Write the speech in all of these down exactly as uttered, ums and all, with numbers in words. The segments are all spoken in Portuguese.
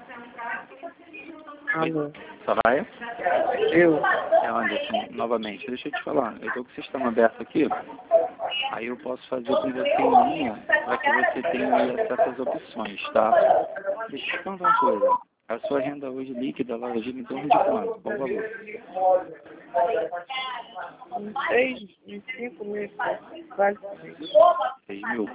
Alô. Soraya? Eu? É Anderson, novamente. Deixa eu te falar. Eu estou com o sistema aberto aqui. Aí eu posso fazer com você em linha para que você tenha aí acesso às opções, tá? Deixa eu te contar uma coisa. A sua renda hoje líquida, ela gira em torno de quanto? Qual o valor? Seis, cinco mil, quase seis. seis mil.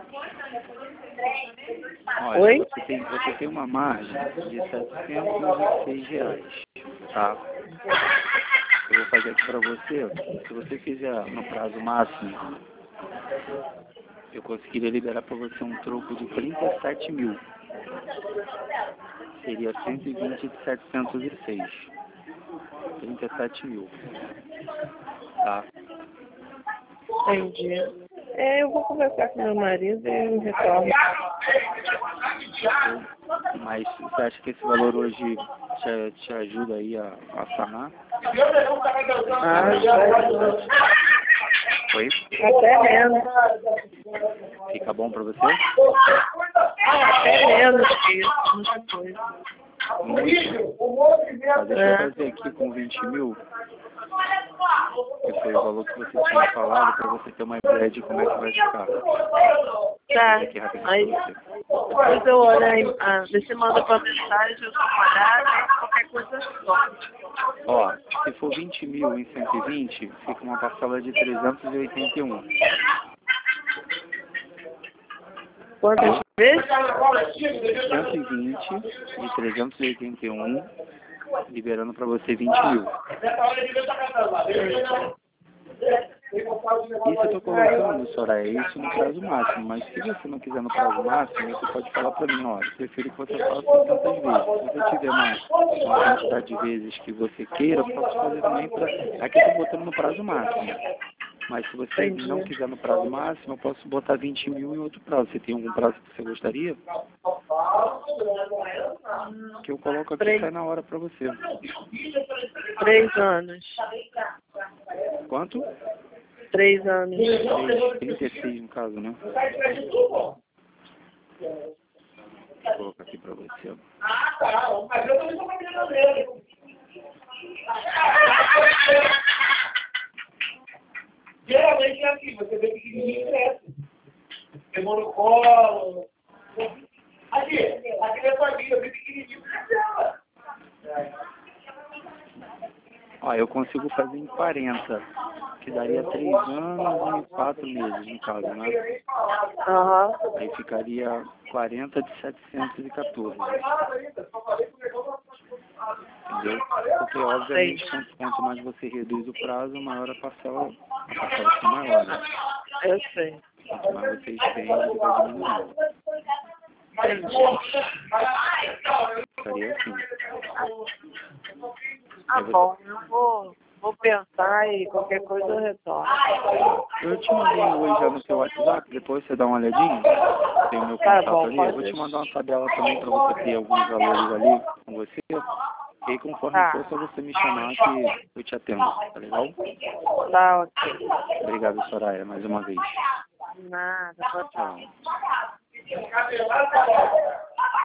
Olha, Oi? você tem, você tem uma margem de setecentos e seis reais, tá? Eu vou fazer aqui para você. Se você fizer no prazo máximo, eu conseguiria liberar para você um troco de trinta e sete mil. Seria cento e vinte de setecentos e seis. trinta e sete mil. Tá? Entendi. É, eu vou conversar com meu marido e eu retorno. Mas você acha que esse valor hoje te, te ajuda aí a, a sanar? Ah, já. Foi? Até menos. Fica bom para você? Até menos que isso, muita coisa. Muito. Mas deixa eu fazer aqui com vinte mil. Que foi o valor que você tinha falado para você ter uma ideia de como é que vai ficar. Tá. Aqui rapidinho Aí, pra você. depois eu olho aí, ah, você manda pra mensagem, eu dou uma olhada, aí qualquer coisa só. Ó, se for vinte mil em cento e vinte, fica uma parcela de trezentos e oitenta e um. Quantas vezes? cento e vinte e trezentos e oitenta e um, liberando para você vinte mil. Isso eu tô colocando, Soraya, isso no prazo máximo, mas se você não quiser no prazo máximo, você pode falar para mim, ó, eu prefiro que você faça tantas vezes. Se você tiver uma, uma quantidade de vezes que você queira, eu posso fazer também para... Aqui eu tô botando no prazo máximo. Mas se você Entendi. não quiser no prazo máximo, eu posso botar vinte mil em outro prazo. Você tem algum prazo que você gostaria? Que eu coloco aqui e cai na hora para você. Três anos. Quanto? Três anos. trinta e seis no caso, né? Vou colocar aqui para você. Ah, tá. Mas eu também sou família dele. Geralmente é assim, você vê pequenininho e cresce. Tem monocolo. Aqui, aqui é família, eu vi pequenininho e cresceu. Ó, eu consigo fazer em quarenta, que daria três anos e quatro meses, no caso, né? Aham. Aí ficaria quarenta de setecentos e quatorze. Entendeu? Porque, obviamente, quanto, quanto mais você reduz o prazo, maior a parcela, a parcela fica maior, né? Eu sei. Quanto mais você estende, ele vai diminuindo. Ficaria assim. Ah, bom, eu vou, vou pensar e qualquer coisa eu retorno. Eu te mandei hoje já no seu WhatsApp, depois você dá uma olhadinha. Tem o meu Tá contato bom, ali. Eu pode vou te deixar. mandar uma tabela também para você ter alguns valores ali com você. E aí, conforme Tá. for, é só você me chamar que eu te atendo. Tá legal? Tá, ok. Obrigado, Soraya, mais uma vez. Nada, pode Tchau. Tchau.